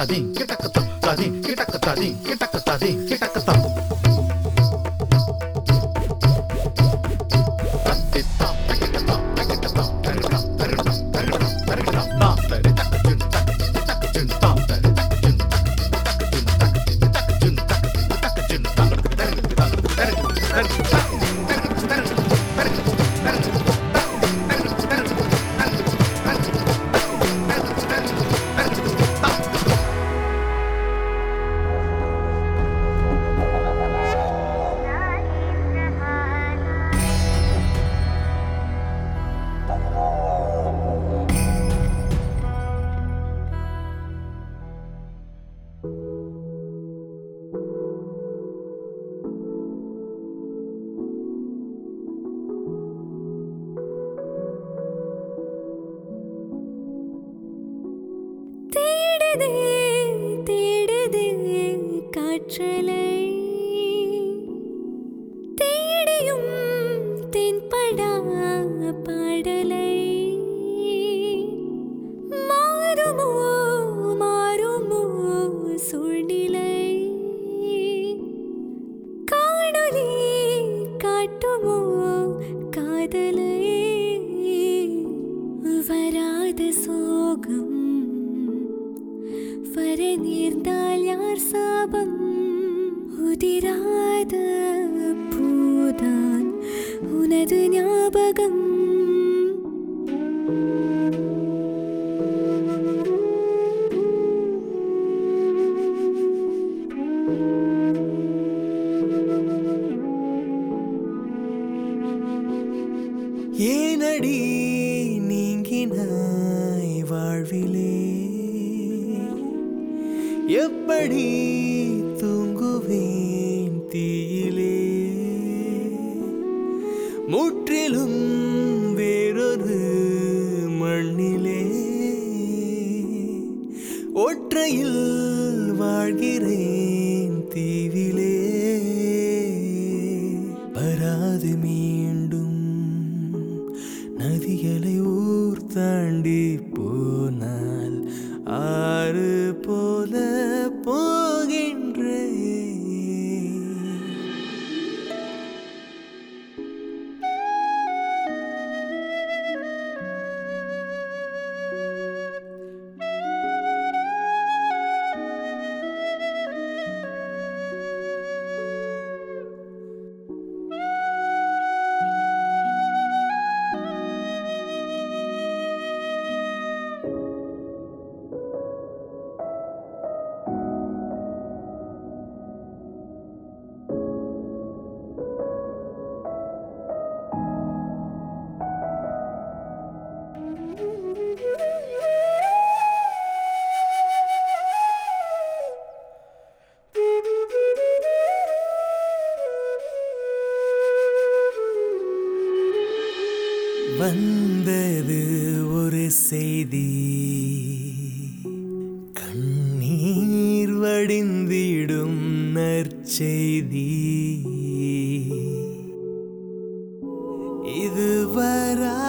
காற்றலை தேடியும் தென்படா பாடலை மாறுமோ மாறுமோ சூழ்நிலை காணொலி காட்டுமோ காதலை வராத சோகம் வர நேர்ந்தால் யார் சாபம் உதிராத பூதான் உனது ஞாபகம் ஏனடி நீங்கினாய் வாழ்விலே எப்படி தூங்குவேன் தீயிலே முற்றிலும் வேறொரு மண்ணிலே ஒற்றையில் வாழ்கிறேன் தீவிலே வராது மீண்டும் நதிகளை ஊர் தாண்டி போனால் ஆறு போல போகின்றே வந்தது ஒரு செய்தி கண்ணீர் வடிந்திடும் நற்செய்தி இது வரா